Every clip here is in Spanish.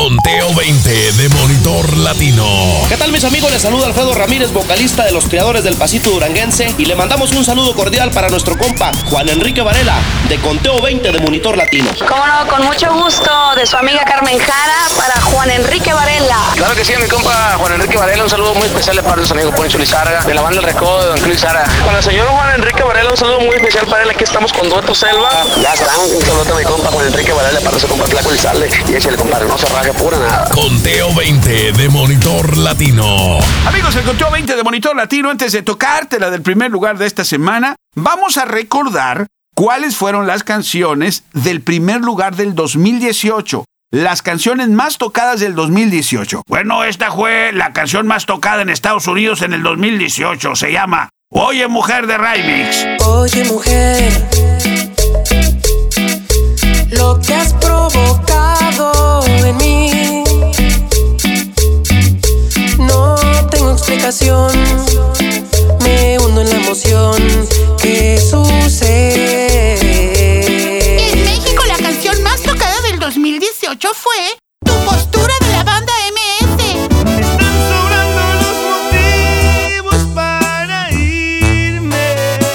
Conteo 20 de Monitor Latino. ¿Qué tal, mis amigos? Les saluda Alfredo Ramírez, vocalista de Los Criadores del Pasito Duranguense, y le mandamos un saludo cordial para nuestro compa Juan Enrique Varela, de Conteo 20 de Monitor Latino. Cómo no, con mucho gusto, de su amiga Carmen Jara para Juan Enrique Varela. Claro que sí, mi compa Juan Enrique Varela, un saludo muy especial de parte de su amigo Poncho Lizárraga, de la banda El Recodo de Don Cruz Lizárraga. Para el señor Juan Enrique Varela, un saludo muy especial para él. Aquí estamos con Dueto Selva. Ya está, un saludo a mi compa Juan Enrique Varela, para su compa Flaco Lizarle. Y ese le compadre, no se raje pura nada. Conteo 20 de Monitor Latino. Amigos, el Conteo 20 de Monitor Latino, antes de tocarte la del primer lugar de esta semana, vamos a recordar cuáles fueron las canciones del primer lugar del 2018. Las canciones más tocadas del 2018. Bueno, esta fue la canción más tocada en Estados Unidos en el 2018. Se llama Oye Mujer de Remix. Oye mujer, lo que has provocado en mí, no tengo explicación, me hundo en la emoción que sucede. En México la canción más tocada del 2018 fue Tu Postura de la banda MS. Me están sobrando los motivos para irme,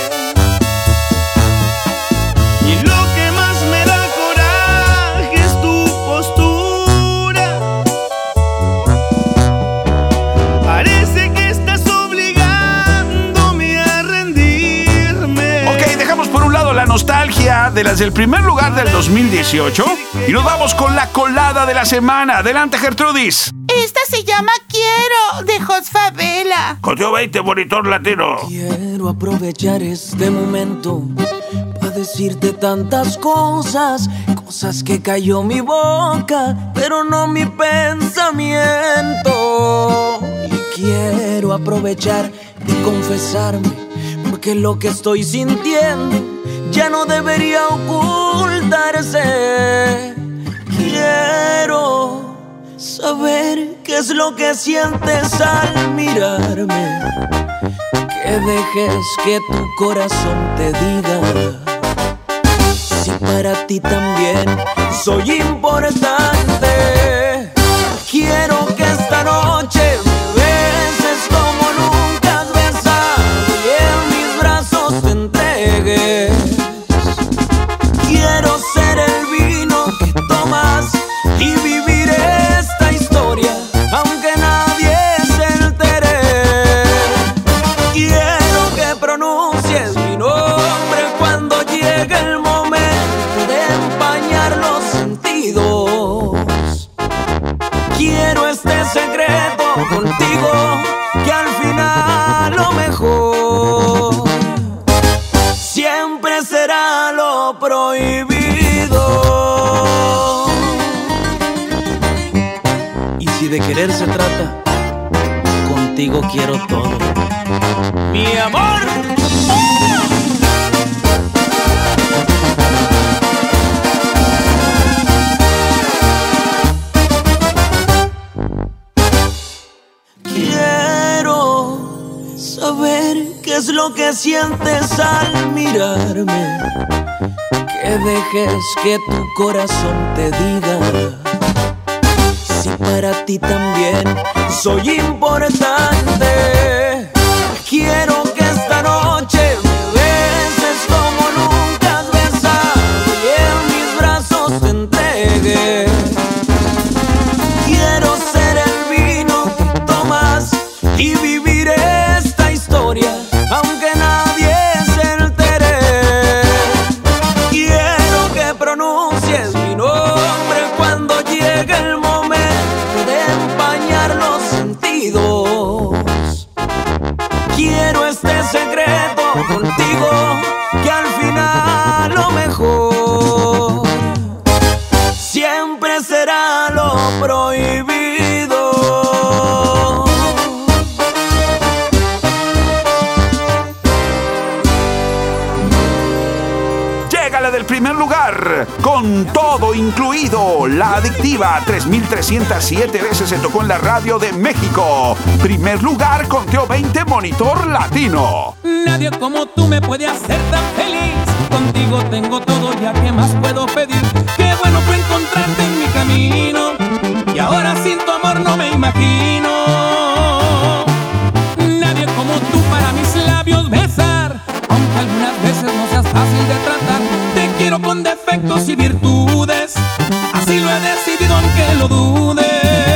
y lo que más me da coraje es tu postura. Parece que estás obligándome a rendirme. Ok, dejamos por un lado la nostalgia de las del primer lugar del 2018 y nos vamos con la colada de la semana. Adelante, Gertrudis. Esta se llama Quiero, de Jos Favela. Conteo 20, Monitor Latino. Quiero aprovechar este momento para decirte tantas cosas, cosas que cayó mi boca, pero no mi pensamiento. Y quiero aprovechar y confesarme, porque lo que estoy sintiendo ya no debería ocultarse. Quiero saber qué es lo que sientes al mirarme, que dejes que tu corazón te diga si para ti también soy importante. Quiero que esta noche me beses como nunca has besado y en mis brazos te entregues. Quiero ser el vino que tomas y vivir esta historia aunque nadie se entere. Quiero que pronuncies mi nombre cuando llegue el momento de empañar los sentidos. Quiero este secreto contigo, que al final lo mejor siempre será lo prohibido. Y si de querer se trata, contigo quiero todo, mi amor. Quiero saber qué es lo que sientes al mirarme, que dejes que tu corazón te diga si para ti también soy importante. Quiero que esta noche me beses como nunca has besado y en mis brazos te entregues. Quiero ser el vino que tomas y vivir esta historia aunque nadie se entere. Quiero que pronuncies mi nombre cuando llegue el momento de empañar los sentidos. Quiero este secreto contigo, que al final lo mejor siempre será lo prohibido. Llega la del primer lugar, con todo incluido. La Adictiva, 3,307 veces se tocó en la radio de México. Primer lugar, Conteo 20, Monitor Latino. Nadie como tú me puede hacer tan feliz. Contigo tengo todo, ya que más puedo pedir. Qué bueno fue encontrarte en mi camino. Y imagino. Nadie como tú para mis labios besar, aunque algunas veces no seas fácil de tratar. Te quiero con defectos y virtudes, así lo he decidido aunque lo dudes.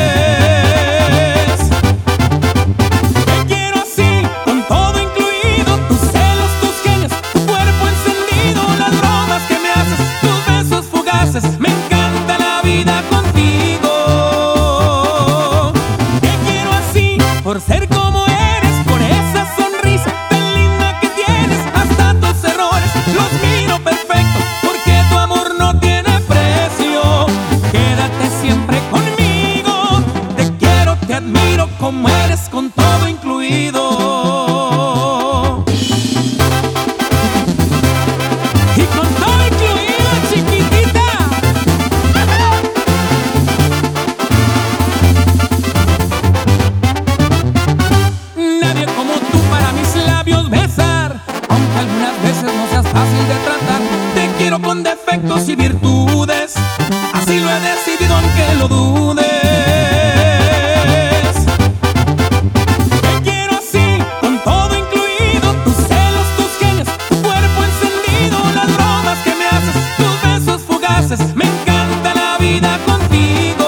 Te quiero así, con todo incluido, tus celos, tus genios, tu cuerpo encendido, las bromas que me haces, tus besos fugaces. Me encanta la vida contigo. Te quiero así, por ser como eres, por esa sonrisa tan linda que tienes. Hasta tus errores los miro perfectos, porque tu amor no tiene precio. Quédate siempre conmigo. Te quiero, te admiro como eres, con todo incluido. Y con todo incluido, chiquitita. Nadie como tú para mis labios besar, aunque algunas veces no seas fácil de tratar. Te quiero con defectos y virtudes, así lo he decidido aunque lo dudes. Te quiero así, con todo incluido, tus celos, tus genios, tu cuerpo encendido, las bromas que me haces, tus besos fugaces. Me encanta la vida contigo.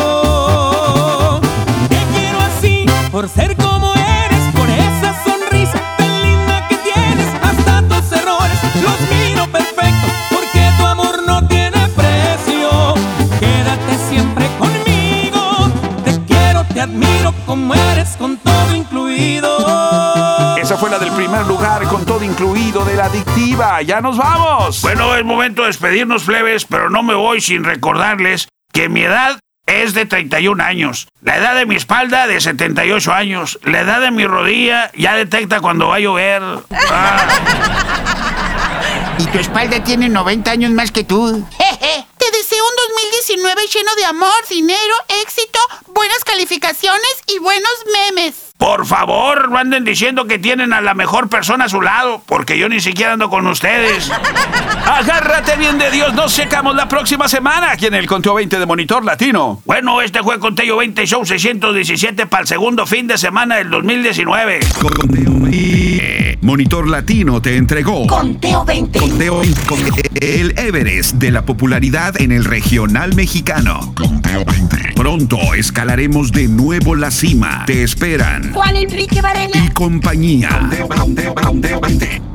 Te quiero así, por ser como eres, por esa sonrisa tan linda que tienes. Hasta tus errores los miro perfectos, porque tu amor no tiene precio. Quédate siempre conmigo. Te quiero, te admiro como eres, con todo incluido. Esa fue la del primer lugar con todo incluido de la adictiva. ¡Ya nos vamos! Bueno, es momento de despedirnos, plebes, pero no me voy sin recordarles que mi edad es de 31 años, la edad de mi espalda de 78 años, la edad de mi rodilla ya detecta cuando va a llover. Y tu espalda tiene 90 años más que tú. Te deseo un 2019 lleno de amor, dinero, éxito, buenas calificaciones y buenos memes. Por favor, no anden diciendo que tienen a la mejor persona a su lado, porque yo ni siquiera ando con ustedes. Agárrate bien de Dios, nos secamos la próxima semana aquí en el Conteo 20 de Monitor Latino. Bueno, este fue Conteo 20 Show 617 para el segundo fin de semana del 2019. Monitor Latino te entregó Conteo 20. Conteo 20, el Everest de la popularidad en el regional mexicano. Conteo 20. Pronto escalaremos de nuevo la cima. Te esperan Juan Enrique Varela y compañía. Conteo 20.